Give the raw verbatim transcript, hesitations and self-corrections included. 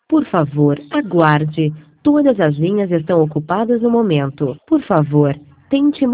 Por favor, aguarde. Todas as linhas estão ocupadas no momento. Por favor, tente